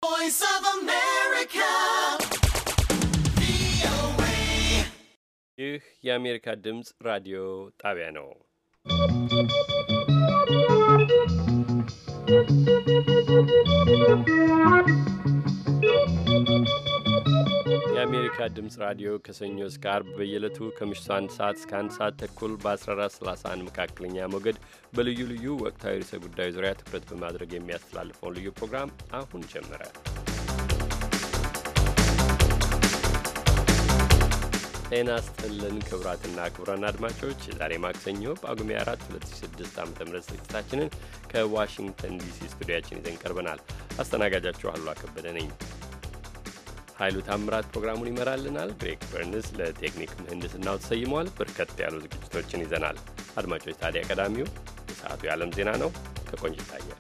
Voice of America. ይህ የአሜሪካ ድምፅ ራዲዮ ጣቢያ ነው። የአሜሪካ ድምፅ ራዲዮ ከሰኞ እስከ አርብ በየዕለቱ ከምሽቱ 1 ሰዓት እስከ 1 ሰዓት ተኩል በ1431 መካከለኛ ሞገድ በልዩ ልዩ ወቅታዊ ርዕሰ ጉዳዮች ዙሪያ ትኩረት በማድረግ የሚያስተላልፈውን ልዩ ፕሮግራም አሁን ጀመረ። ጤና ይስጥልን ክቡራትና ክቡራን አድማጮች የዛሬ ማክሰኞ ጳጉሜ 4 2006 ዓ.ም ስርጭታችንን ከዋሽንግተን ዲሲ ስቱዲያችን ይዘን ቀርበናል። አስተናጋጃችሁ አሉላ ከበደ ነኝ። ኃይሉ ታምራት ፕሮግራሙን ይመራልናል። ግሬግ በርንስ ለቴክኒክ ምህንድስናው ተሰይሟል። በርከት ያሉ ዝግጅቶችን ይዘናል። አድማጮች ታዲያ ቀዳሚው የሰዓቱ የዓለም ዜና ነው። ከቆንጅ ይታያል።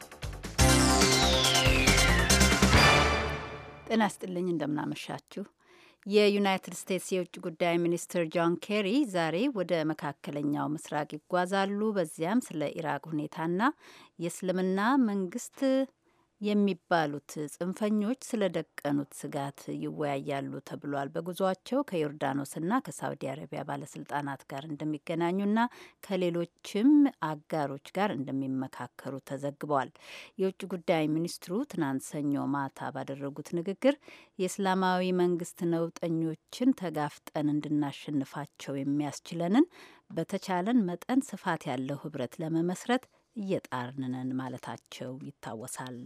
ጤና ይስጥልኝ እንደምናመሻችሁ። የዩናይትድ ስቴትስ የውጭ ጉዳይ ሚኒስትር ጆን ኬሪ ዛሬ ወደ መካከለኛው ምስራቅ ይጓዛሉ። በዚያም ስለ ኢራቅ ሁኔታና የእስልምና መንግስት የሚባሉት ጽንፈኞች ስለደቀኑት ስጋት ይወያያሉ ተብሏል። በጉዟቸው ከዮርዳኖስና ከሳውዲ አረቢያ ባለስልጣናት ጋር እንደሚገናኙና ከሌሎችም አጋሮች ጋር እንደሚመካከሩ ተዘግቧል። የውጭ ጉዳይ ሚኒስትሩ ትናንት ሰኞ ማታ ባደረጉት ንግግር የእስላማዊ መንግስት ነውጠኞችን ተጋፍጠን እንድናሸንፋቸው የሚያስችለንን በተቻለን መጠን ስፋት ያለው ህብረት ለመመስረት እየጣርንነን ማለታቸው ይታወሳል።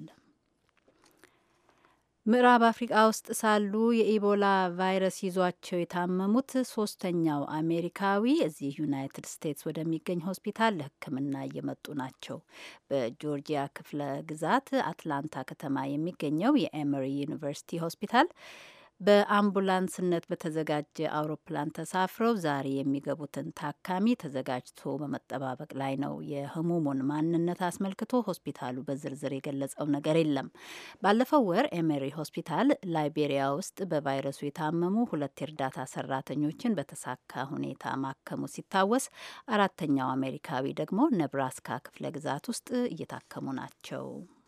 ምዕራብ አፍሪቃ ውስጥ ሳሉ የኢቦላ ቫይረስ ይዟቸው የታመሙት ሶስተኛው አሜሪካዊ እዚህ ዩናይትድ ስቴትስ ወደሚገኝ ሆስፒታል ለሕክምና እየመጡ ናቸው። በጆርጂያ ክፍለ ግዛት አትላንታ ከተማ የሚገኘው የኤመሪ ዩኒቨርሲቲ ሆስፒታል በአምቡላንስነት በተዘጋጀ አውሮፕላን ተሳፍረው ዛሬ የሚገቡትን ታካሚ ተዘጋጅቶ በመጠባበቅ ላይ ነው። የህሙሙን ማንነት አስመልክቶ ሆስፒታሉ በዝርዝር የገለጸው ነገር የለም። ባለፈው ወር ኤሜሪ ሆስፒታል ላይቤሪያ ውስጥ በቫይረሱ የታመሙ 2 የእርዳታ ሰራተኞችን በተሳካ ሁኔታ ማከሙ ሲታወስ፣ አራተኛው አሜሪካዊ ደግሞ ነብራስካ ክፍለ ግዛት ውስጥ እየታከሙ ናቸው።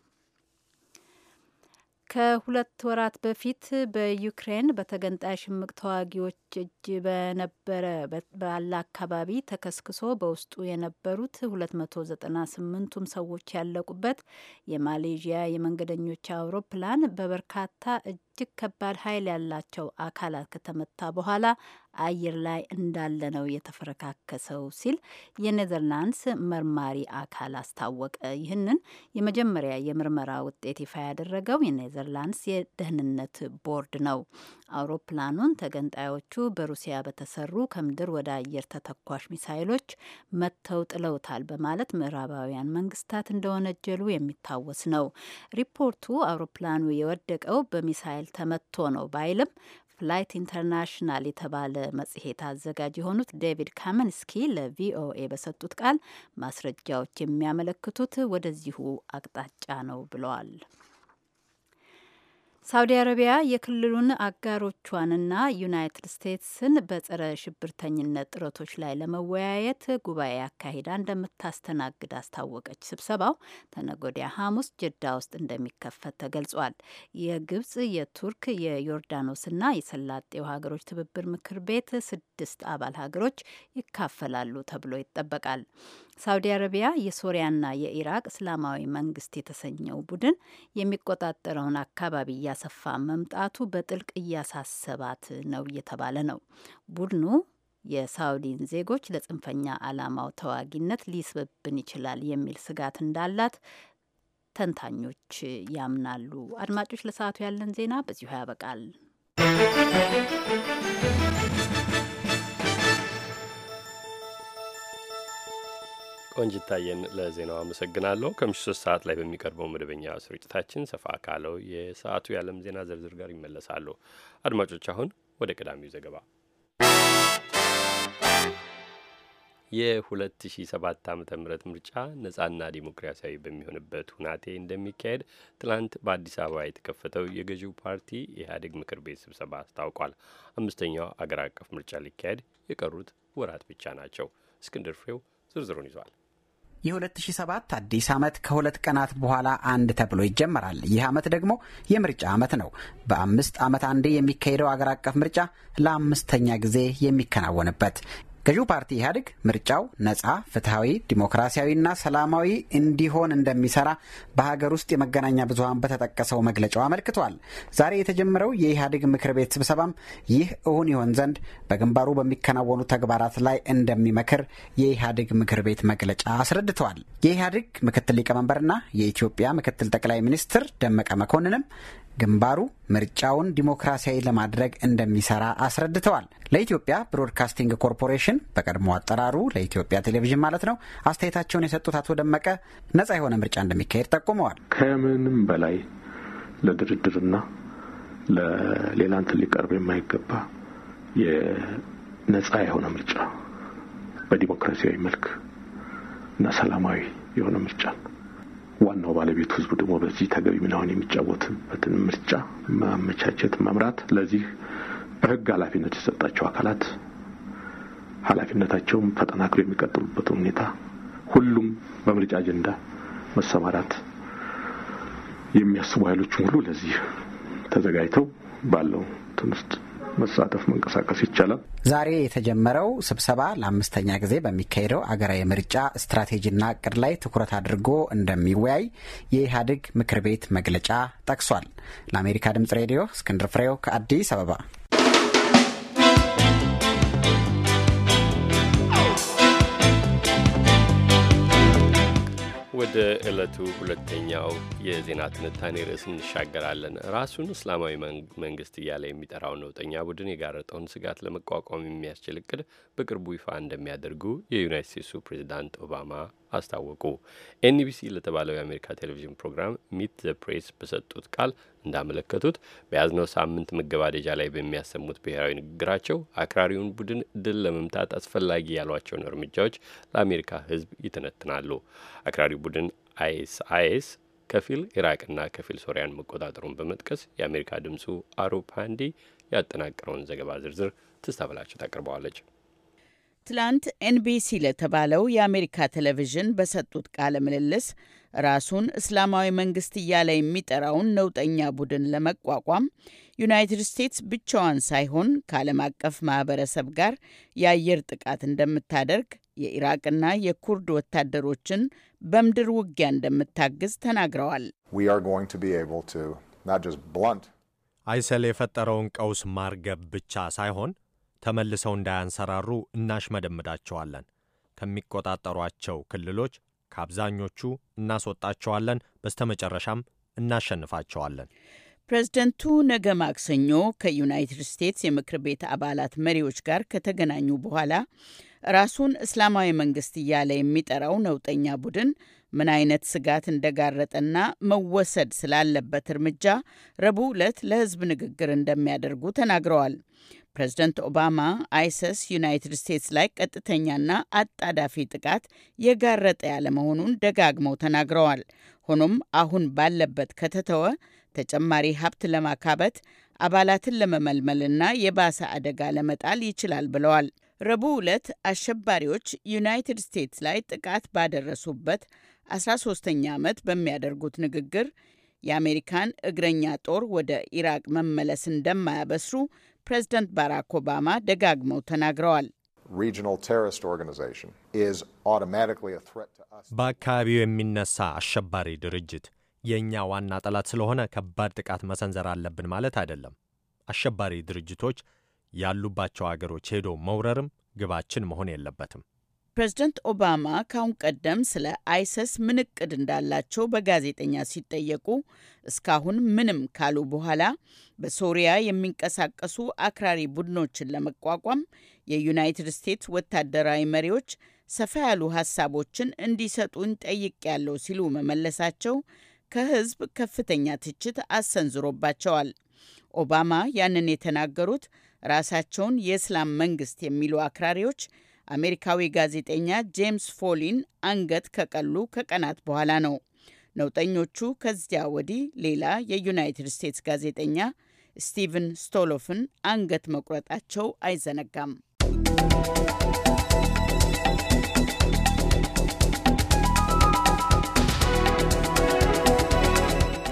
ከ2 ወራት በፊት በዩክሬን በተገንጣይ ሽምቅ ተዋጊዎች እጅ በነበረ ባለ አካባቢ ተከስክሶ በውስጡ የነበሩት 298ቱም ሰዎች ያለቁበት የማሌዥያ የመንገደኞች አውሮፕላን በበርካታ እጅግ ከባድ ኃይል ያላቸው አካላት ከተመታ በኋላ አየር ላይ እንዳለ ነው የተፈረካከሰው ሲል የኔዘርላንድስ መርማሪ አካል አስታወቀ። ይህንን የመጀመሪያ የምርመራ ውጤት ይፋ ያደረገው የኔዘርላንድስ የደህንነት ቦርድ ነው። አውሮፕላኑን ተገንጣዮቹ በሩሲያ በተሰሩ ከምድር ወደ አየር ተተኳሽ ሚሳይሎች መተው ጥለውታል በማለት ምዕራባውያን መንግስታት እንደወነጀሉ የሚታወስ ነው። ሪፖርቱ አውሮፕላኑ የወደቀው በሚሳይል ተመቶ ነው ባይልም ፍላይት ኢንተርናሽናል የተባለ መጽሔት አዘጋጅ የሆኑት ዴቪድ ካመንስኪ ለቪኦኤ በሰጡት ቃል ማስረጃዎች የሚያመለክቱት ወደዚሁ አቅጣጫ ነው ብለዋል። ሳውዲ አረቢያ የክልሉን አጋሮቿንና ዩናይትድ ስቴትስን በጸረ ሽብርተኝነት ጥረቶች ላይ ለመወያየት ጉባኤ አካሂዳ እንደምታስተናግድ አስታወቀች። ስብሰባው ተነገ ወዲያ ሐሙስ ጅዳ ውስጥ እንደሚከፈት ተገልጿል። የግብጽ፣ የቱርክ፣ የዮርዳኖስና የሰላጤው ሀገሮች ትብብር ምክር ቤት 6 አባል ሀገሮች ይካፈላሉ ተብሎ ይጠበቃል። ሳውዲ አረቢያ የሶሪያና የኢራቅ እስላማዊ መንግስት የተሰኘው ቡድን የሚቆጣጠረውን አካባቢ እያሰፋ መምጣቱ በጥልቅ እያሳሰባት ነው እየተባለ ነው። ቡድኑ የሳውዲን ዜጎች ለጽንፈኛ ዓላማው ተዋጊነት ሊስብብን ይችላል የሚል ስጋት እንዳላት ተንታኞች ያምናሉ። አድማጮች፣ ለሰዓቱ ያለን ዜና በዚሁ ያበቃል። ቆንጅታየን ለዜናው አመሰግናለሁ። ከምሽቱ 3 ሰዓት ላይ በሚቀርበው መደበኛ ስርጭታችን ሰፋ ካለው የሰዓቱ የዓለም ዜና ዝርዝር ጋር ይመለሳሉ። አድማጮች፣ አሁን ወደ ቀዳሚው ዘገባ የ2007 ዓ.ም ምርጫ ነጻና ዲሞክራሲያዊ በሚሆንበት ሁናቴ እንደሚካሄድ ትላንት በአዲስ አበባ የተከፈተው የገዢው ፓርቲ ኢህአዴግ ምክር ቤት ስብሰባ አስታውቋል። 5ኛው አገር አቀፍ ምርጫ ሊካሄድ የቀሩት ወራት ብቻ ናቸው። እስክንድር ፍሬው ዝርዝሩን ይዟል። የ2007 አዲስ ዓመት ከሁለት ቀናት በኋላ አንድ ተብሎ ይጀመራል። ይህ ዓመት ደግሞ የምርጫ ዓመት ነው። በ5 ዓመት አንዴ የሚካሄደው አገር አቀፍ ምርጫ ለ5ኛ ጊዜ የሚከናወንበት ገዢው ፓርቲ ኢህአዴግ ምርጫው ነጻ፣ ፍትሐዊ፣ ዲሞክራሲያዊና ሰላማዊ እንዲሆን እንደሚሰራ በሀገር ውስጥ የመገናኛ ብዙኃን በተጠቀሰው መግለጫው አመልክቷል። ዛሬ የተጀመረው የኢህአዴግ ምክር ቤት ስብሰባም ይህ እውን ይሆን ዘንድ በግንባሩ በሚከናወኑ ተግባራት ላይ እንደሚመክር የኢህአዴግ ምክር ቤት መግለጫ አስረድተዋል። የኢህአዴግ ምክትል ሊቀመንበርና የኢትዮጵያ ምክትል ጠቅላይ ሚኒስትር ደመቀ መኮንንም ግንባሩ ምርጫውን ዲሞክራሲያዊ ለማድረግ እንደሚሰራ አስረድተዋል። ለኢትዮጵያ ብሮድካስቲንግ ኮርፖሬሽን በቀድሞ አጠራሩ ለኢትዮጵያ ቴሌቪዥን ማለት ነው አስተያየታቸውን የሰጡት አቶ ደመቀ ነጻ የሆነ ምርጫ እንደሚካሄድ ጠቁመዋል። ከምንም በላይ ለድርድርና ለሌላ እንትን ሊቀርብ የማይገባ የነጻ የሆነ ምርጫ በዲሞክራሲያዊ መልክ እና ሰላማዊ የሆነ ምርጫ ዋናው ባለቤቱ ህዝቡ ደግሞ በዚህ ተገቢ ሚናውን የሚጫወትበትን ምርጫ ማመቻቸት፣ መምራት ለዚህ በህግ ኃላፊነት የሰጣቸው አካላት ኃላፊነታቸውን ተጠናክሮ የሚቀጥሉበት ሁኔታ ሁሉም በምርጫ አጀንዳ መሰማራት የሚያስቡ ኃይሎች ሁሉ ለዚህ ተዘጋጅተው ባለው ትንስት መሳተፍ መንቀሳቀስ ይቻላል። ዛሬ የተጀመረው ስብሰባ ለ5ኛ ጊዜ በሚካሄደው አገራዊ ምርጫ ስትራቴጂና እቅድ ላይ ትኩረት አድርጎ እንደሚወያይ የኢህአዴግ ምክር ቤት መግለጫ ጠቅሷል። ለአሜሪካ ድምጽ ሬዲዮ እስክንድር ፍሬው ከአዲስ አበባ። ወደ ዕለቱ ሁለተኛው የዜና ትንታኔ ርዕስ እንሻገራለን። ራሱን እስላማዊ መንግስት እያለ የሚጠራው ነውጠኛ ቡድን የጋረጠውን ስጋት ለመቋቋም የሚያስችል እቅድ በቅርቡ ይፋ እንደሚያደርጉ የዩናይት ስቴትሱ ፕሬዚዳንት ኦባማ አስታወቁ። ኤንቢሲ ለተባለው የአሜሪካ ቴሌቪዥን ፕሮግራም ሚት ዘ ፕሬስ በሰጡት ቃል እንዳመለከቱት በያዝነው ሳምንት መገባደጃ ላይ በሚያሰሙት ብሔራዊ ንግግራቸው አክራሪውን ቡድን ድል ለመምታት አስፈላጊ ያሏቸውን እርምጃዎች ለአሜሪካ ሕዝብ ይተነትናሉ። አክራሪው ቡድን አይኤስ ከፊል ኢራቅና ከፊል ሶሪያን መቆጣጠሩን በመጥቀስ የአሜሪካ ድምፁ አሩፕ ሃንዲ ያጠናቀረውን ዘገባ ዝርዝር ትስታበላቸው ታቀርበዋለች። ትላንት ኤንቢሲ ለተባለው የአሜሪካ ቴሌቪዥን በሰጡት ቃለ ምልልስ ራሱን እስላማዊ መንግስት እያለ የሚጠራውን ነውጠኛ ቡድን ለመቋቋም ዩናይትድ ስቴትስ ብቻዋን ሳይሆን ከዓለም አቀፍ ማህበረሰብ ጋር የአየር ጥቃት እንደምታደርግ፣ የኢራቅና የኩርድ ወታደሮችን በምድር ውጊያ እንደምታግዝ ተናግረዋል። አይሰል የፈጠረውን ቀውስ ማርገብ ብቻ ሳይሆን ተመልሰው እንዳያንሰራሩ እናሽመደምዳቸዋለን። ከሚቆጣጠሯቸው ክልሎች ከአብዛኞቹ እናስወጣቸዋለን። በስተመጨረሻም እናሸንፋቸዋለን። ፕሬዝደንቱ ነገ ማክሰኞ ከዩናይትድ ስቴትስ የምክር ቤት አባላት መሪዎች ጋር ከተገናኙ በኋላ ራሱን እስላማዊ መንግስት እያለ የሚጠራው ነውጠኛ ቡድን ምን አይነት ስጋት እንደጋረጠና መወሰድ ስላለበት እርምጃ ረቡዕ ዕለት ለሕዝብ ንግግር እንደሚያደርጉ ተናግረዋል። ፕሬዝደንት ኦባማ አይሲስ ዩናይትድ ስቴትስ ላይ ቀጥተኛና አጣዳፊ ጥቃት የጋረጠ ያለመሆኑን ደጋግመው ተናግረዋል። ሆኖም አሁን ባለበት ከተተወ ተጨማሪ ሀብት ለማካበት አባላትን ለመመልመልና የባሰ አደጋ ለመጣል ይችላል ብለዋል። ረቡዕ ዕለት አሸባሪዎች ዩናይትድ ስቴትስ ላይ ጥቃት ባደረሱበት 13ኛ ዓመት በሚያደርጉት ንግግር የአሜሪካን እግረኛ ጦር ወደ ኢራቅ መመለስ እንደማያበስሩ ፕሬዝደንት ባራክ ኦባማ ደጋግመው ተናግረዋል። በአካባቢው የሚነሳ አሸባሪ ድርጅት የእኛ ዋና ጠላት ስለሆነ ከባድ ጥቃት መሰንዘር አለብን ማለት አይደለም። አሸባሪ ድርጅቶች ያሉባቸው አገሮች ሄዶ መውረርም ግባችን መሆን የለበትም። ፕሬዝደንት ኦባማ ካሁን ቀደም ስለ አይሲስ ምን እቅድ እንዳላቸው በጋዜጠኛ ሲጠየቁ እስካሁን ምንም ካሉ በኋላ በሶሪያ የሚንቀሳቀሱ አክራሪ ቡድኖችን ለመቋቋም የዩናይትድ ስቴትስ ወታደራዊ መሪዎች ሰፋ ያሉ ሀሳቦችን እንዲሰጡን ጠይቄያለሁ ሲሉ መመለሳቸው ከሕዝብ ከፍተኛ ትችት አሰንዝሮባቸዋል። ኦባማ ያንን የተናገሩት ራሳቸውን የእስላም መንግስት የሚሉ አክራሪዎች አሜሪካዊ ጋዜጠኛ ጄምስ ፎሊን አንገት ከቀሉ ከቀናት በኋላ ነው። ነውጠኞቹ ከዚያ ወዲህ ሌላ የዩናይትድ ስቴትስ ጋዜጠኛ ስቲቨን ስቶሎፍን አንገት መቁረጣቸው አይዘነጋም።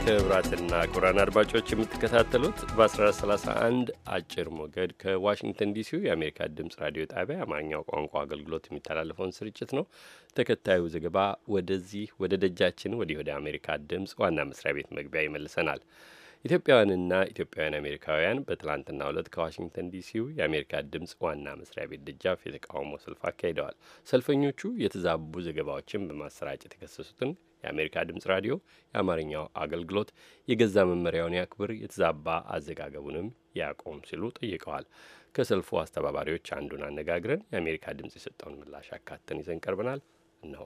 ክቡራትና ክቡራን አድማጮች የምትከታተሉት በ1431 አጭር ሞገድ ከዋሽንግተን ዲሲው የአሜሪካ ድምፅ ራዲዮ ጣቢያ የአማርኛው ቋንቋ አገልግሎት የሚተላለፈውን ስርጭት ነው። ተከታዩ ዘገባ ወደ ደጃችን ወደ አሜሪካ ድምፅ ዋና መስሪያ ቤት መግቢያ ይመልሰናል። ኢትዮጵያውያንና ኢትዮጵያውያን አሜሪካውያን በትላንትናው ዕለት ከዋሽንግተን ዲሲው የአሜሪካ ድምፅ ዋና መስሪያ ቤት ደጃፍ የተቃውሞ ሰልፍ አካሂደዋል። ሰልፈኞቹ የተዛቡ ዘገባዎችን በማሰራጨት የከሰሱትን የአሜሪካ ድምፅ ራዲዮ የአማርኛው አገልግሎት የገዛ መመሪያውን ያክብር፣ የተዛባ አዘጋገቡንም ያቆም ሲሉ ጠይቀዋል። ከሰልፉ አስተባባሪዎች አንዱን አነጋግረን የአሜሪካ ድምፅ የሰጠውን ምላሽ አካተን ይዘን ቀርበናል። እነሆ።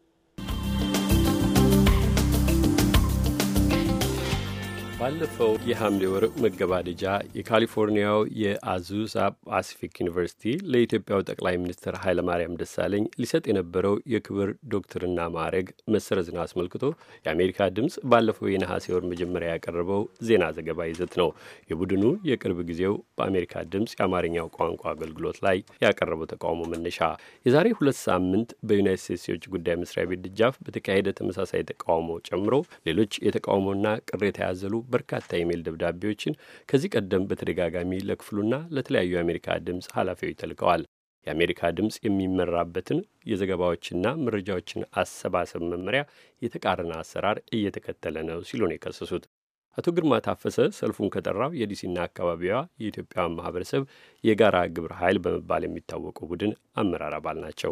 ባለፈው የሐምሌ ወር መገባደጃ የካሊፎርኒያው የአዙሳ ፓሲፊክ ዩኒቨርሲቲ ለኢትዮጵያው ጠቅላይ ሚኒስትር ኃይለማርያም ደሳለኝ ሊሰጥ የነበረው የክብር ዶክትርና ማዕረግ መሰረዝን አስመልክቶ የአሜሪካ ድምፅ ባለፈው የነሐሴ ወር መጀመሪያ ያቀረበው ዜና ዘገባ ይዘት ነው የቡድኑ የቅርብ ጊዜው በአሜሪካ ድምፅ የአማርኛው ቋንቋ አገልግሎት ላይ ያቀረበው ተቃውሞ መነሻ። የዛሬ 2 ሳምንት በዩናይት ስቴትስ የውጭ ጉዳይ መስሪያ ቤት ደጃፍ በተካሄደ ተመሳሳይ ተቃውሞ ጨምሮ ሌሎች የተቃውሞና ቅሬታ ያዘሉ በርካታ ኢሜል ደብዳቤዎችን ከዚህ ቀደም በተደጋጋሚ ለክፍሉና ለተለያዩ የአሜሪካ ድምፅ ኃላፊዎች ተልከዋል። የአሜሪካ ድምፅ የሚመራበትን የዘገባዎችና መረጃዎችን አሰባሰብ መመሪያ የተቃረነ አሰራር እየተከተለ ነው ሲሉ ነው የከሰሱት። አቶ ግርማ ታፈሰ ሰልፉን ከጠራው የዲሲና አካባቢዋ የኢትዮጵያ ማህበረሰብ የጋራ ግብረ ኃይል በመባል የሚታወቀው ቡድን አመራር አባል ናቸው።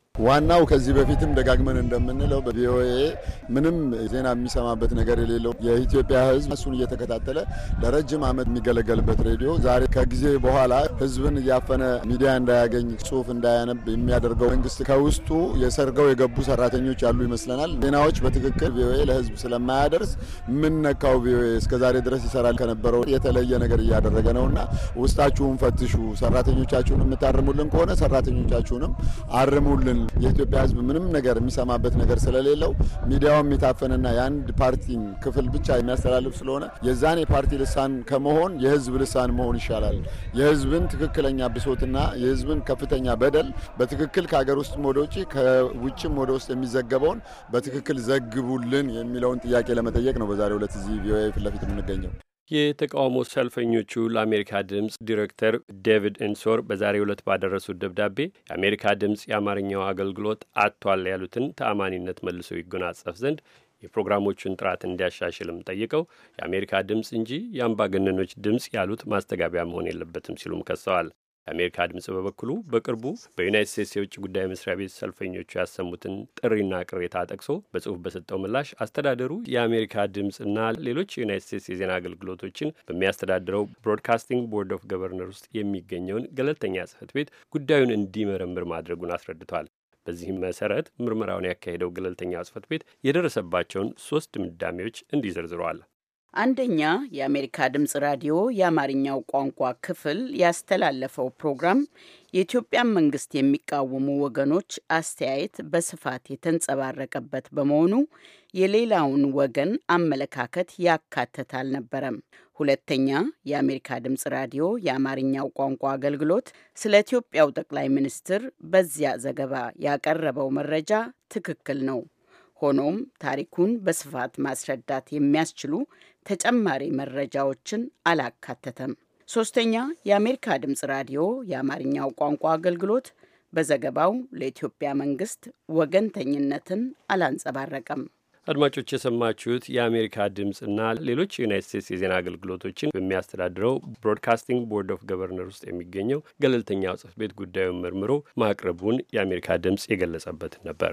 ዋናው ከዚህ በፊትም ደጋግመን እንደምንለው በቪኦኤ ምንም ዜና የሚሰማበት ነገር የሌለው የኢትዮጵያ ሕዝብ እሱን እየተከታተለ ለረጅም ዓመት የሚገለገልበት ሬዲዮ ዛሬ ከጊዜ በኋላ ሕዝብን እያፈነ ሚዲያ እንዳያገኝ ጽሑፍ እንዳያነብ የሚያደርገው መንግስት ከውስጡ የሰርገው የገቡ ሰራተኞች ያሉ ይመስለናል። ዜናዎች በትክክል ቪኦኤ ለሕዝብ ስለማያደርስ ምን ነካው ቪኦኤ እስከዛሬ ድረስ ይሰራል ከነበረው የተለየ ነገር እያደረገ ነውና ውስጣችሁን ፈትሹ፣ ሰራተኞቻችሁን የምታርሙልን ከሆነ ሰራተኞቻችሁንም አርሙልን። የኢትዮጵያ ህዝብ ምንም ነገር የሚሰማበት ነገር ስለሌለው ሚዲያው የሚታፈንና የአንድ ፓርቲን ክፍል ብቻ የሚያስተላልፍ ስለሆነ የዛኔ ፓርቲ ልሳን ከመሆን የህዝብ ልሳን መሆን ይሻላል። የህዝብን ትክክለኛ ብሶትና የህዝብን ከፍተኛ በደል በትክክል ከሀገር ውስጥ ወደ ውጭ ከውጭም ወደ ውስጥ የሚዘገበውን በትክክል ዘግቡልን የሚለውን ጥያቄ ለመጠየቅ ነው በዛሬው ዕለት እዚህ ቪኦኤ ፊት ለፊት የምንገኘው። የተቃውሞ ሰልፈኞቹ ለአሜሪካ ድምፅ ዲሬክተር ዴቪድ ኢንሶር በዛሬው ዕለት ባደረሱት ደብዳቤ የአሜሪካ ድምፅ የአማርኛው አገልግሎት አጥቷል ያሉትን ተአማኒነት መልሶ ይጎናጸፍ ዘንድ የፕሮግራሞቹን ጥራት እንዲያሻሽልም ጠይቀው የአሜሪካ ድምፅ እንጂ የአምባገነኖች ድምፅ ያሉት ማስተጋቢያ መሆን የለበትም ሲሉም ከሰዋል። የአሜሪካ ድምፅ በበኩሉ በቅርቡ በዩናይት ስቴትስ የውጭ ጉዳይ መስሪያ ቤት ሰልፈኞቹ ያሰሙትን ጥሪና ቅሬታ ጠቅሶ በጽሁፍ በሰጠው ምላሽ አስተዳደሩ የአሜሪካ ድምፅና ሌሎች የዩናይት ስቴትስ የዜና አገልግሎቶችን በሚያስተዳድረው ብሮድካስቲንግ ቦርድ ኦፍ ገቨርነር ውስጥ የሚገኘውን ገለልተኛ ጽህፈት ቤት ጉዳዩን እንዲመረምር ማድረጉን አስረድቷል። በዚህም መሰረት ምርመራውን ያካሄደው ገለልተኛ ጽህፈት ቤት የደረሰባቸውን 3 ድምዳሜዎች እንዲህ ዘርዝረዋል። አንደኛ፣ የአሜሪካ ድምፅ ራዲዮ የአማርኛው ቋንቋ ክፍል ያስተላለፈው ፕሮግራም የኢትዮጵያን መንግስት የሚቃወሙ ወገኖች አስተያየት በስፋት የተንጸባረቀበት በመሆኑ የሌላውን ወገን አመለካከት ያካተተ አልነበረም። ሁለተኛ፣ የአሜሪካ ድምፅ ራዲዮ የአማርኛው ቋንቋ አገልግሎት ስለ ኢትዮጵያው ጠቅላይ ሚኒስትር በዚያ ዘገባ ያቀረበው መረጃ ትክክል ነው። ሆኖም ታሪኩን በስፋት ማስረዳት የሚያስችሉ ተጨማሪ መረጃዎችን አላካተተም። ሶስተኛ፣ የአሜሪካ ድምፅ ራዲዮ የአማርኛው ቋንቋ አገልግሎት በዘገባው ለኢትዮጵያ መንግስት ወገንተኝነትን አላንጸባረቀም። አድማጮች የሰማችሁት የአሜሪካ ድምፅና ሌሎች የዩናይት ስቴትስ የዜና አገልግሎቶችን በሚያስተዳድረው ብሮድካስቲንግ ቦርድ ኦፍ ገቨርነር ውስጥ የሚገኘው ገለልተኛው ጽሕፈት ቤት ጉዳዩን መርምሮ ማቅረቡን የአሜሪካ ድምፅ የገለጸበትን ነበር።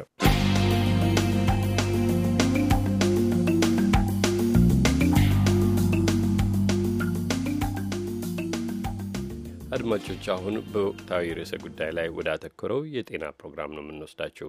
አድማጮች አሁን በወቅታዊ ርዕሰ ጉዳይ ላይ ወደ አተኮረው የጤና ፕሮግራም ነው የምንወስዳችሁ።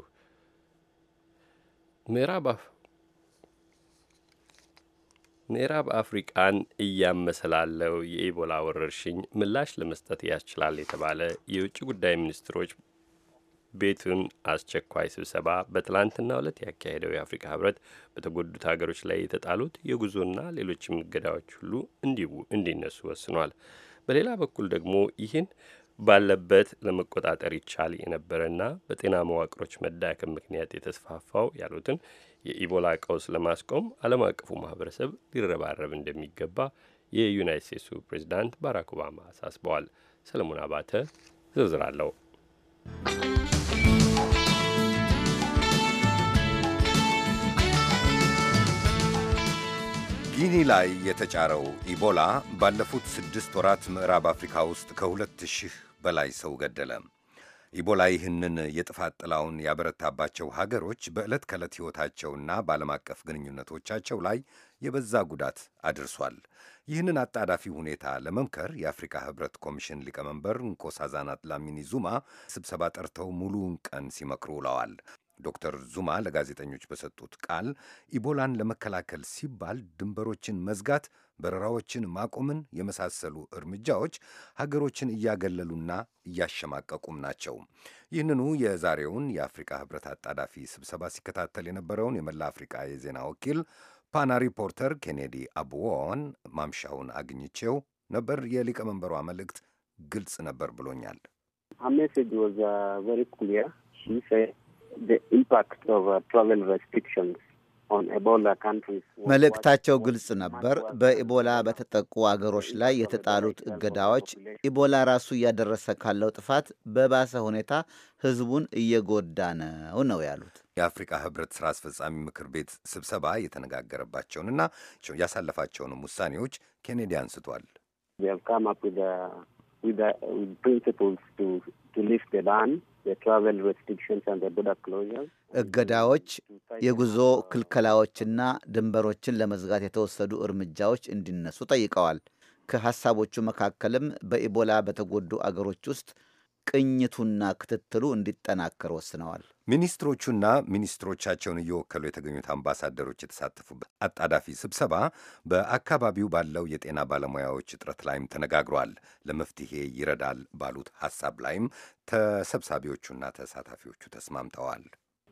ምዕራብ አፍሪቃን እያመሰላለው የኢቦላ ወረርሽኝ ምላሽ ለመስጠት ያስችላል የተባለ የውጭ ጉዳይ ሚኒስትሮች ቤቱን አስቸኳይ ስብሰባ በትላንትናው ዕለት ያካሄደው የአፍሪካ ህብረት በተጎዱት ሀገሮች ላይ የተጣሉት የጉዞና ሌሎችም እገዳዎች ሁሉ እንዲነሱ ወስኗል። በሌላ በኩል ደግሞ ይህን ባለበት ለመቆጣጠር ይቻል የነበረና በጤና መዋቅሮች መዳከም ምክንያት የተስፋፋው ያሉትን የኢቦላ ቀውስ ለማስቆም ዓለም አቀፉ ማህበረሰብ ሊረባረብ እንደሚገባ የዩናይት ስቴትሱ ፕሬዚዳንት ባራክ ኦባማ አሳስበዋል። ሰለሞን አባተ ዝርዝር አለው። ጊኒ ላይ የተጫረው ኢቦላ ባለፉት 6 ወራት ምዕራብ አፍሪካ ውስጥ ከ2000 በላይ ሰው ገደለ። ኢቦላ ይህንን የጥፋት ጥላውን ያበረታባቸው ሀገሮች በዕለት ከዕለት ሕይወታቸውና በዓለም አቀፍ ግንኙነቶቻቸው ላይ የበዛ ጉዳት አድርሷል። ይህንን አጣዳፊ ሁኔታ ለመምከር የአፍሪካ ሕብረት ኮሚሽን ሊቀመንበር ንኮሳዛና ድላሚኒ ዙማ ስብሰባ ጠርተው ሙሉውን ቀን ሲመክሩ ውለዋል። ዶክተር ዙማ ለጋዜጠኞች በሰጡት ቃል ኢቦላን ለመከላከል ሲባል ድንበሮችን መዝጋት፣ በረራዎችን ማቆምን የመሳሰሉ እርምጃዎች ሀገሮችን እያገለሉና እያሸማቀቁም ናቸው። ይህንኑ የዛሬውን የአፍሪካ ሕብረት አጣዳፊ ስብሰባ ሲከታተል የነበረውን የመላ አፍሪካ የዜና ወኪል ፓና ሪፖርተር ኬኔዲ አቡዎን ማምሻውን አግኝቼው ነበር። የሊቀመንበሯ መልእክት ግልጽ ነበር ብሎኛል። መልእክታቸው ግልጽ ነበር። በኢቦላ በተጠቁ አገሮች ላይ የተጣሉት እገዳዎች ኢቦላ ራሱ እያደረሰ ካለው ጥፋት በባሰ ሁኔታ ሕዝቡን እየጎዳ ነው ያሉት። የአፍሪካ ሕብረት ስራ አስፈጻሚ ምክር ቤት ስብሰባ የተነጋገረባቸውንና ያሳለፋቸውንም ውሳኔዎች ኬኔዲ አንስቷል። እገዳዎች፣ የጉዞ ክልከላዎችና ድንበሮችን ለመዝጋት የተወሰዱ እርምጃዎች እንዲነሱ ጠይቀዋል። ከሐሳቦቹ መካከልም በኢቦላ በተጎዱ አገሮች ውስጥ ቅኝቱና ክትትሉ እንዲጠናከር ወስነዋል። ሚኒስትሮቹና ሚኒስትሮቻቸውን እየወከሉ የተገኙት አምባሳደሮች የተሳተፉበት አጣዳፊ ስብሰባ በአካባቢው ባለው የጤና ባለሙያዎች እጥረት ላይም ተነጋግሯል። ለመፍትሄ ይረዳል ባሉት ሐሳብ ላይም ተሰብሳቢዎቹና ተሳታፊዎቹ ተስማምተዋል።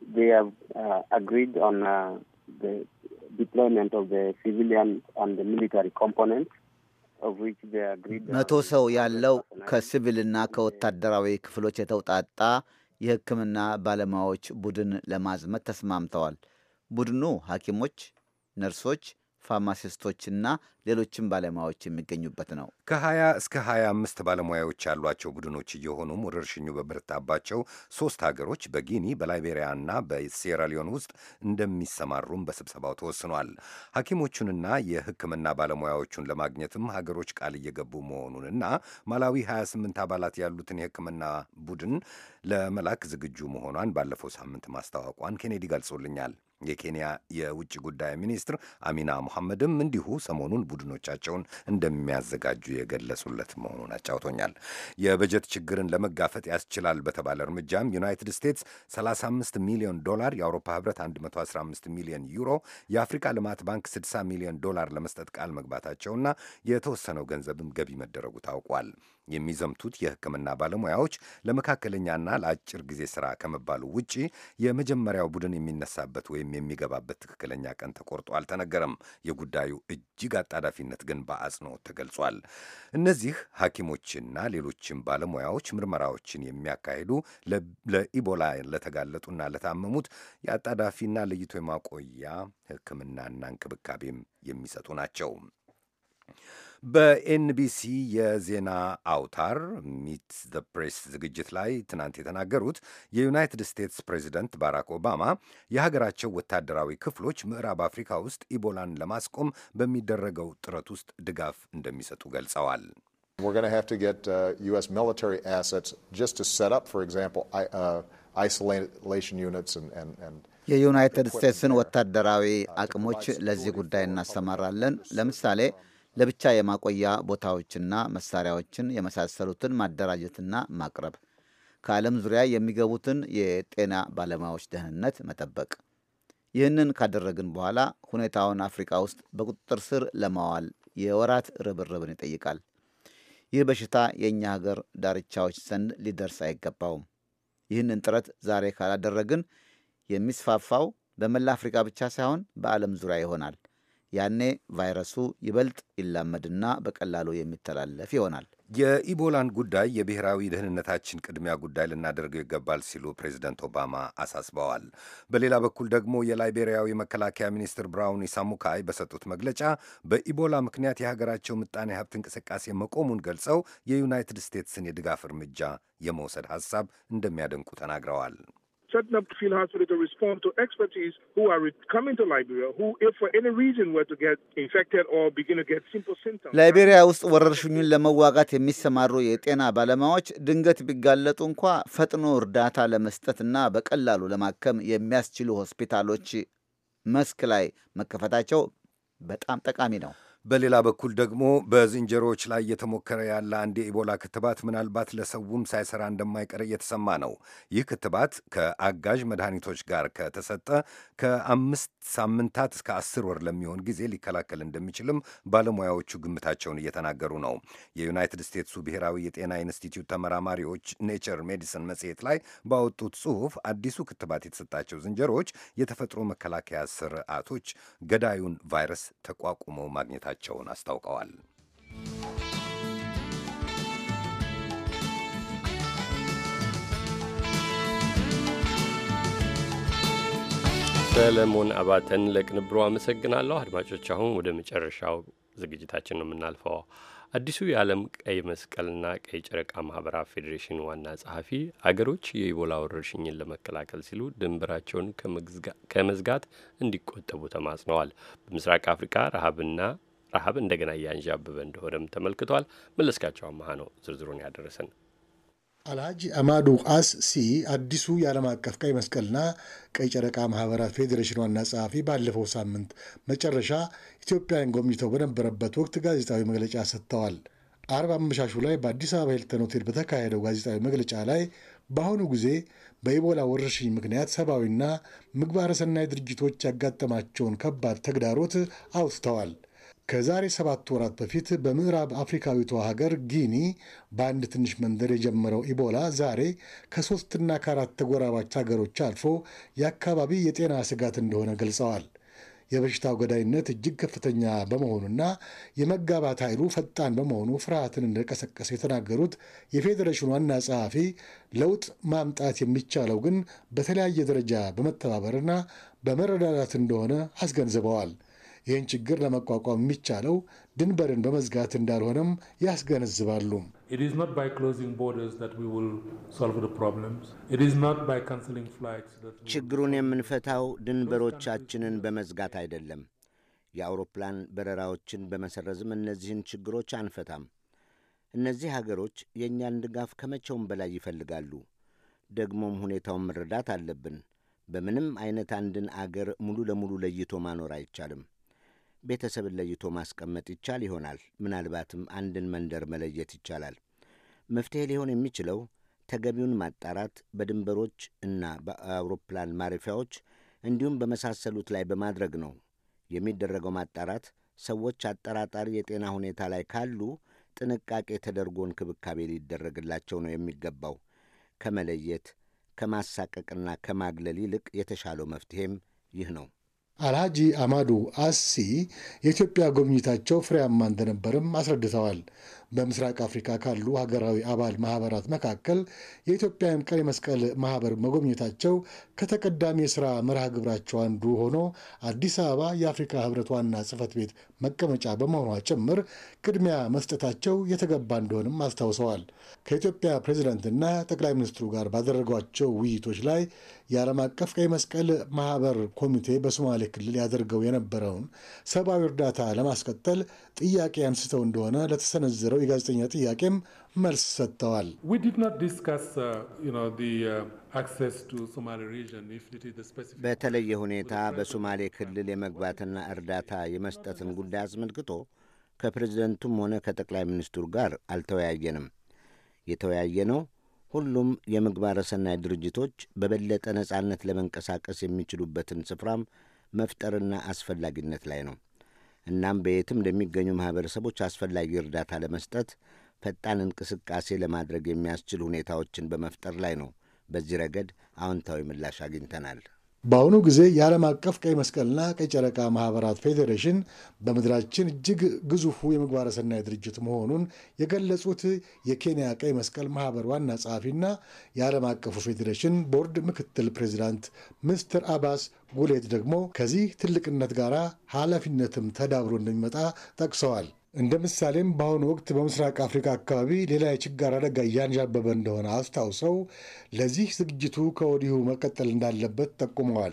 መቶ ሰው ያለው ከሲቪልና ከወታደራዊ ክፍሎች የተውጣጣ የሕክምና ባለሙያዎች ቡድን ለማዝመት ተስማምተዋል። ቡድኑ ሐኪሞች፣ ነርሶች፣ ፋርማሲስቶችና ሌሎችም ባለሙያዎች የሚገኙበት ነው። ከ20 እስከ 25 ባለሙያዎች ያሏቸው ቡድኖች እየሆኑም ወረርሽኙ በበረታባቸው 3 ሀገሮች በጊኒ በላይቤሪያና በሴራሊዮን ውስጥ እንደሚሰማሩም በስብሰባው ተወስኗል። ሐኪሞቹንና የሕክምና ባለሙያዎቹን ለማግኘትም ሀገሮች ቃል እየገቡ መሆኑንና ማላዊ 28 አባላት ያሉትን የሕክምና ቡድን ለመላክ ዝግጁ መሆኗን ባለፈው ሳምንት ማስታወቋን ኬኔዲ ገልጾልኛል። የኬንያ የውጭ ጉዳይ ሚኒስትር አሚና ሙሐመድም እንዲሁ ሰሞኑን ቡድኖቻቸውን እንደሚያዘጋጁ የገለጹለት መሆኑን አጫውቶኛል። የበጀት ችግርን ለመጋፈጥ ያስችላል በተባለ እርምጃም ዩናይትድ ስቴትስ $35 ሚሊዮን፣ የአውሮፓ ህብረት $115 ሚሊዮን ዩሮ፣ የአፍሪካ ልማት ባንክ $60 ሚሊዮን ለመስጠት ቃል መግባታቸውና የተወሰነው ገንዘብም ገቢ መደረጉ ታውቋል። የሚዘምቱት የሕክምና ባለሙያዎች ለመካከለኛና ለአጭር ጊዜ ሥራ ከመባሉ ውጪ የመጀመሪያው ቡድን የሚነሳበት ወይም የሚገባበት ትክክለኛ ቀን ተቆርጦ አልተነገረም። የጉዳዩ እጅግ አጣዳፊነት ግን በአጽንኦት ተገልጿል። እነዚህ ሐኪሞችና ሌሎችም ባለሙያዎች ምርመራዎችን የሚያካሂዱ ለኢቦላ ለተጋለጡና ለታመሙት የአጣዳፊና ለይቶ የማቆያ ሕክምናና እንክብካቤም የሚሰጡ ናቸው። በኤንቢሲ የዜና አውታር ሚት ዘ ፕሬስ ዝግጅት ላይ ትናንት የተናገሩት የዩናይትድ ስቴትስ ፕሬዚደንት ባራክ ኦባማ የሀገራቸው ወታደራዊ ክፍሎች ምዕራብ አፍሪካ ውስጥ ኢቦላን ለማስቆም በሚደረገው ጥረት ውስጥ ድጋፍ እንደሚሰጡ ገልጸዋል። We're going to have to get U.S. military assets just to set up, for example, isolation units and የዩናይትድ ስቴትስን ወታደራዊ አቅሞች ለዚህ ጉዳይ እናሰማራለን። ለምሳሌ ለብቻ የማቆያ ቦታዎችና መሳሪያዎችን የመሳሰሉትን ማደራጀትና ማቅረብ፣ ከዓለም ዙሪያ የሚገቡትን የጤና ባለሙያዎች ደህንነት መጠበቅ። ይህንን ካደረግን በኋላ ሁኔታውን አፍሪካ ውስጥ በቁጥጥር ስር ለማዋል የወራት ርብርብን ይጠይቃል። ይህ በሽታ የእኛ ሀገር ዳርቻዎች ዘንድ ሊደርስ አይገባውም። ይህንን ጥረት ዛሬ ካላደረግን የሚስፋፋው በመላ አፍሪካ ብቻ ሳይሆን በዓለም ዙሪያ ይሆናል። ያኔ ቫይረሱ ይበልጥ ይላመድና በቀላሉ የሚተላለፍ ይሆናል። የኢቦላን ጉዳይ የብሔራዊ ደህንነታችን ቅድሚያ ጉዳይ ልናደርገው ይገባል ሲሉ ፕሬዚደንት ኦባማ አሳስበዋል። በሌላ በኩል ደግሞ የላይቤሪያዊ መከላከያ ሚኒስትር ብራውን ኢሳሙካይ በሰጡት መግለጫ በኢቦላ ምክንያት የሀገራቸው ምጣኔ ሀብት እንቅስቃሴ መቆሙን ገልጸው የዩናይትድ ስቴትስን የድጋፍ እርምጃ የመውሰድ ሐሳብ እንደሚያደንቁ ተናግረዋል። Setting up field hospital to respond to expertise who are coming to Liberia, who, if for any reason were to get infected or begin to get simple symptoms. ላይቤሪያ ውስጥ ወረርሽኙን ለመዋጋት የሚሰማሩ የጤና ባለሙያዎች ድንገት ቢጋለጡ እንኳ ፈጥኖ እርዳታ ለመስጠትና በቀላሉ ለማከም የሚያስችሉ ሆስፒታሎች መስክ ላይ መከፈታቸው በጣም ጠቃሚ ነው። በሌላ በኩል ደግሞ በዝንጀሮዎች ላይ እየተሞከረ ያለ አንድ የኢቦላ ክትባት ምናልባት ለሰውም ሳይሰራ እንደማይቀር እየተሰማ ነው። ይህ ክትባት ከአጋዥ መድኃኒቶች ጋር ከተሰጠ ከ5 ሳምንታት እስከ 10 ወር ለሚሆን ጊዜ ሊከላከል እንደሚችልም ባለሙያዎቹ ግምታቸውን እየተናገሩ ነው። የዩናይትድ ስቴትሱ ብሔራዊ የጤና ኢንስቲትዩት ተመራማሪዎች ኔቸር ሜዲሲን መጽሔት ላይ ባወጡት ጽሑፍ አዲሱ ክትባት የተሰጣቸው ዝንጀሮዎች የተፈጥሮ መከላከያ ስርዓቶች ገዳዩን ቫይረስ ተቋቁመው ማግኘታቸው ቸውን አስታውቀዋል። ሰለሞን አባተን ለቅንብሩ አመሰግናለሁ። አድማጮች አሁን ወደ መጨረሻው ዝግጅታችን ነው የምናልፈው። አዲሱ የዓለም ቀይ መስቀልና ቀይ ጨረቃ ማህበራት ፌዴሬሽን ዋና ጸሐፊ አገሮች የኢቦላ ወረርሽኝን ለመከላከል ሲሉ ድንበራቸውን ከመዝጋት እንዲቆጠቡ ተማጽነዋል። በምስራቅ አፍሪካ ረሃብ እንደገና እያንዣበበ እንደሆነም ተመልክቷል። መለስካቸው አማሃ ነው ዝርዝሩን ያደረሰን። አልሃጂ አማዱ አስ ሲ አዲሱ የዓለም አቀፍ ቀይ መስቀልና ቀይ ጨረቃ ማህበራት ፌዴሬሽን ዋና ጸሐፊ ባለፈው ሳምንት መጨረሻ ኢትዮጵያን ጎብኝተው በነበረበት ወቅት ጋዜጣዊ መግለጫ ሰጥተዋል። አርብ አመሻሹ ላይ በአዲስ አበባ ሂልተን ሆቴል በተካሄደው ጋዜጣዊ መግለጫ ላይ በአሁኑ ጊዜ በኢቦላ ወረርሽኝ ምክንያት ሰብአዊና ምግባረ ሰናይ ድርጅቶች ያጋጠማቸውን ከባድ ተግዳሮት አውስተዋል። ከዛሬ 7 ወራት በፊት በምዕራብ አፍሪካዊቷ ሀገር ጊኒ በአንድ ትንሽ መንደር የጀመረው ኢቦላ ዛሬ ከ3ና ከ4 ተጎራባች ሀገሮች አልፎ የአካባቢ የጤና ስጋት እንደሆነ ገልጸዋል። የበሽታው ገዳይነት እጅግ ከፍተኛ በመሆኑና የመጋባት ኃይሉ ፈጣን በመሆኑ ፍርሃትን እንደቀሰቀሰ የተናገሩት የፌዴሬሽኑ ዋና ጸሐፊ ለውጥ ማምጣት የሚቻለው ግን በተለያየ ደረጃ በመተባበርና በመረዳዳት እንደሆነ አስገንዝበዋል። ይህን ችግር ለመቋቋም የሚቻለው ድንበርን በመዝጋት እንዳልሆነም ያስገነዝባሉ። ችግሩን የምንፈታው ድንበሮቻችንን በመዝጋት አይደለም። የአውሮፕላን በረራዎችን በመሰረዝም እነዚህን ችግሮች አንፈታም። እነዚህ ሀገሮች የእኛን ድጋፍ ከመቼውም በላይ ይፈልጋሉ። ደግሞም ሁኔታውን መረዳት አለብን። በምንም አይነት አንድን አገር ሙሉ ለሙሉ ለይቶ ማኖር አይቻልም። ቤተሰብን ለይቶ ማስቀመጥ ይቻል ይሆናል። ምናልባትም አንድን መንደር መለየት ይቻላል። መፍትሄ ሊሆን የሚችለው ተገቢውን ማጣራት በድንበሮች እና በአውሮፕላን ማረፊያዎች እንዲሁም በመሳሰሉት ላይ በማድረግ ነው። የሚደረገው ማጣራት ሰዎች አጠራጣሪ የጤና ሁኔታ ላይ ካሉ ጥንቃቄ ተደርጎ እንክብካቤ ሊደረግላቸው ነው የሚገባው። ከመለየት ከማሳቀቅና ከማግለል ይልቅ የተሻለው መፍትሄም ይህ ነው። አልሃጂ አማዱ አሲ የኢትዮጵያ ጉብኝታቸው ፍሬያማ እንደነበርም አስረድተዋል። በምስራቅ አፍሪካ ካሉ ሀገራዊ አባል ማህበራት መካከል የኢትዮጵያን ቀይ መስቀል ማህበር መጎብኘታቸው ከተቀዳሚ የሥራ መርሃ ግብራቸው አንዱ ሆኖ አዲስ አበባ የአፍሪካ ህብረት ዋና ጽሕፈት ቤት መቀመጫ በመሆኗ ጭምር ቅድሚያ መስጠታቸው የተገባ እንደሆንም አስታውሰዋል። ከኢትዮጵያ ፕሬዚዳንትና ጠቅላይ ሚኒስትሩ ጋር ባደረጓቸው ውይይቶች ላይ የዓለም አቀፍ ቀይ መስቀል ማህበር ኮሚቴ በሶማሌ ክልል ያደርገው የነበረውን ሰብአዊ እርዳታ ለማስቀጠል ጥያቄ አንስተው እንደሆነ ለተሰነዘረው የጋዜጠኛ ጥያቄም መልስ ሰጥተዋል። በተለየ ሁኔታ በሶማሌ ክልል የመግባትና እርዳታ የመስጠትን ጉዳይ አስመልክቶ ከፕሬዝደንቱም ሆነ ከጠቅላይ ሚኒስትሩ ጋር አልተወያየንም። የተወያየነው ሁሉም የምግባረ ሰናይ ድርጅቶች በበለጠ ነጻነት ለመንቀሳቀስ የሚችሉበትን ስፍራም መፍጠርና አስፈላጊነት ላይ ነው። እናም በየትም ለሚገኙ ማህበረሰቦች አስፈላጊ እርዳታ ለመስጠት ፈጣን እንቅስቃሴ ለማድረግ የሚያስችል ሁኔታዎችን በመፍጠር ላይ ነው። በዚህ ረገድ አዎንታዊ ምላሽ አግኝተናል። በአሁኑ ጊዜ የዓለም አቀፍ ቀይ መስቀልና ቀይ ጨረቃ ማህበራት ፌዴሬሽን በምድራችን እጅግ ግዙፉ የምግባረ ሰናይ ድርጅት መሆኑን የገለጹት የኬንያ ቀይ መስቀል ማህበር ዋና ጸሐፊና የዓለም አቀፉ ፌዴሬሽን ቦርድ ምክትል ፕሬዚዳንት ሚስተር አባስ ጉሌት ደግሞ ከዚህ ትልቅነት ጋር ኃላፊነትም ተዳብሮ እንደሚመጣ ጠቅሰዋል። እንደ ምሳሌም በአሁኑ ወቅት በምስራቅ አፍሪካ አካባቢ ሌላ የችጋር አደጋ እያንዣበበ እንደሆነ አስታውሰው ለዚህ ዝግጅቱ ከወዲሁ መቀጠል እንዳለበት ጠቁመዋል።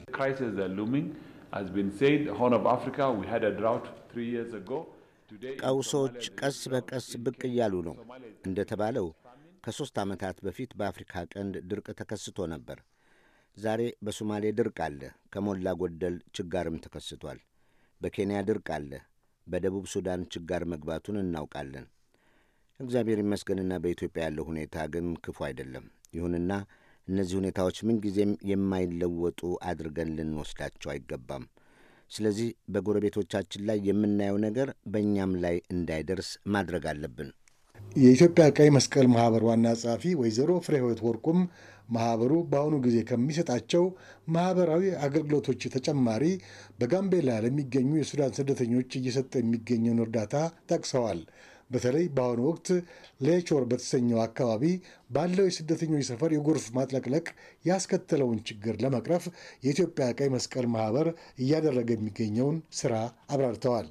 ቀውሶች ቀስ በቀስ ብቅ እያሉ ነው። እንደተባለው ከ3 ዓመታት በፊት በአፍሪካ ቀንድ ድርቅ ተከስቶ ነበር። ዛሬ በሶማሌ ድርቅ አለ። ከሞላ ጎደል ችጋርም ተከስቷል። በኬንያ ድርቅ አለ። በደቡብ ሱዳን ችጋር መግባቱን እናውቃለን። እግዚአብሔር ይመስገንና በኢትዮጵያ ያለው ሁኔታ ግን ክፉ አይደለም። ይሁንና እነዚህ ሁኔታዎች ምንጊዜም የማይለወጡ አድርገን ልንወስዳቸው አይገባም። ስለዚህ በጎረቤቶቻችን ላይ የምናየው ነገር በእኛም ላይ እንዳይደርስ ማድረግ አለብን። የኢትዮጵያ ቀይ መስቀል ማህበር ዋና ጸሐፊ ወይዘሮ ፍሬህይወት ወርቁም ማህበሩ በአሁኑ ጊዜ ከሚሰጣቸው ማህበራዊ አገልግሎቶች ተጨማሪ በጋምቤላ ለሚገኙ የሱዳን ስደተኞች እየሰጠ የሚገኘውን እርዳታ ጠቅሰዋል። በተለይ በአሁኑ ወቅት ሌቾር በተሰኘው አካባቢ ባለው የስደተኞች ሰፈር የጎርፍ ማጥለቅለቅ ያስከተለውን ችግር ለመቅረፍ የኢትዮጵያ ቀይ መስቀል ማህበር እያደረገ የሚገኘውን ስራ አብራርተዋል።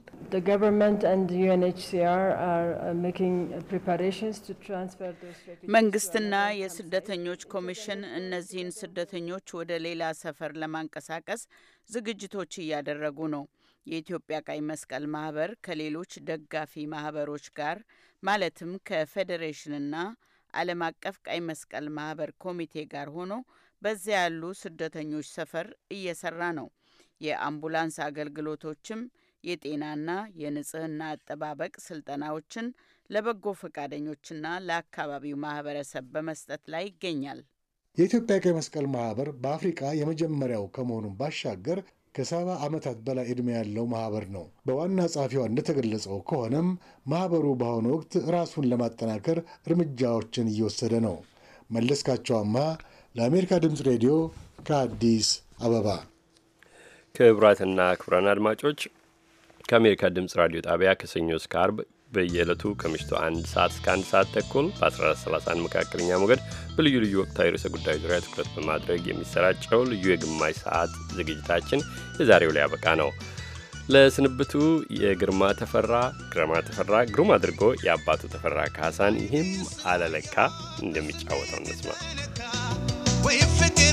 መንግስትና የስደተኞች ኮሚሽን እነዚህን ስደተኞች ወደ ሌላ ሰፈር ለማንቀሳቀስ ዝግጅቶች እያደረጉ ነው። የኢትዮጵያ ቀይ መስቀል ማህበር ከሌሎች ደጋፊ ማህበሮች ጋር ማለትም ከፌዴሬሽንና ዓለም አቀፍ ቀይ መስቀል ማህበር ኮሚቴ ጋር ሆኖ በዚያ ያሉ ስደተኞች ሰፈር እየሰራ ነው። የአምቡላንስ አገልግሎቶችም የጤናና የንጽህና አጠባበቅ ስልጠናዎችን ለበጎ ፈቃደኞችና ለአካባቢው ማህበረሰብ በመስጠት ላይ ይገኛል። የኢትዮጵያ ቀይ መስቀል ማህበር በአፍሪካ የመጀመሪያው ከመሆኑም ባሻገር ከ70 ዓመታት በላይ ዕድሜ ያለው ማህበር ነው። በዋና ጸሐፊዋ እንደተገለጸው ከሆነም ማህበሩ በአሁኑ ወቅት ራሱን ለማጠናከር እርምጃዎችን እየወሰደ ነው። መለስካቸው አምሃ ለአሜሪካ ድምፅ ሬዲዮ ከአዲስ አበባ። ክቡራትና ክቡራን አድማጮች ከአሜሪካ ድምፅ ራዲዮ ጣቢያ ከሰኞ እስከ አርብ በየዕለቱ ከምሽቱ 1 ሰዓት እስከ 1 ሰዓት ተኩል በ1431 መካከለኛ ሞገድ በልዩ ልዩ ወቅታዊ ርዕሰ ጉዳዮች ዙሪያ ትኩረት በማድረግ የሚሰራጨው ልዩ የግማሽ ሰዓት ዝግጅታችን የዛሬው ላይ ያበቃ ነው። ለስንብቱ የግርማ ተፈራ ግሩም አድርጎ የአባቱ ተፈራ ካሳን ይህም አለለካ እንደሚጫወተው እንስማ። ወይ ፍቅር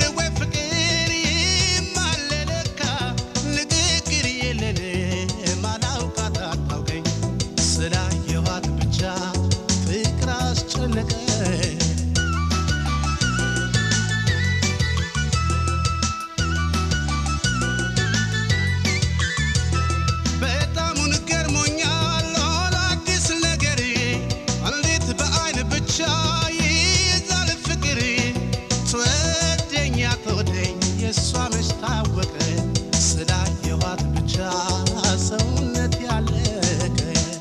ማለለካ ንግግር የለን ማላውቃት አታውቀኝ ስላየኋት ብቻ ፍቅር አስጨነቀኝ በጣሙን ገርሞኛል አዲስ ነገር እንዴት በአይን ብቻ ይይዛል ፍቅር ትወደኛ ትወደኝ የእሷ መች ታወቀ ስላየኋት ብቻ ሰውነት ያለቀ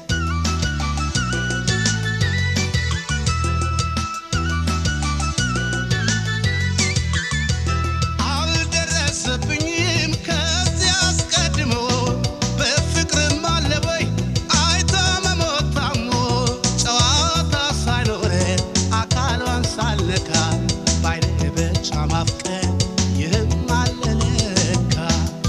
አልደረሰብኝም ከዚያ አስቀድሞ በፍቅርም አለበይ አይታ መሞታሞ ጨዋታ ሳይኖረን አካሏን ሳልነካ ባይነ ብቻ ማፍቀር ይህም አለለካ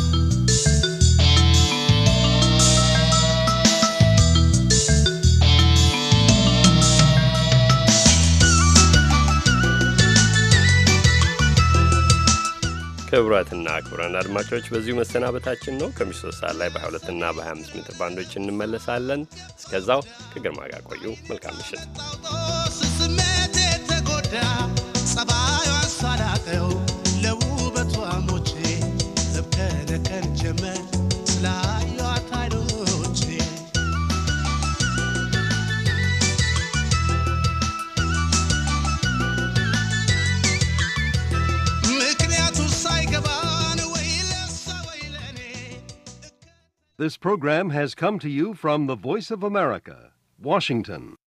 ክቡራትና ክቡራን አድማጮች በዚሁ መሰናበታችን ነው። ከምሽቱ 3 ሰዓት ላይ በ22 እና በ25 ሜትር ባንዶች እንመለሳለን። እስከዛው ከግርማ ጋር ቆዩ። መልካም ምሽት። ስሜት የተጎዳ ጸባዩን ሳላቀው ለውበቷ ሞቼ እብከነከን ጀመር ስላየኋት አይኖቼ This program has come to you from the Voice of America, Washington.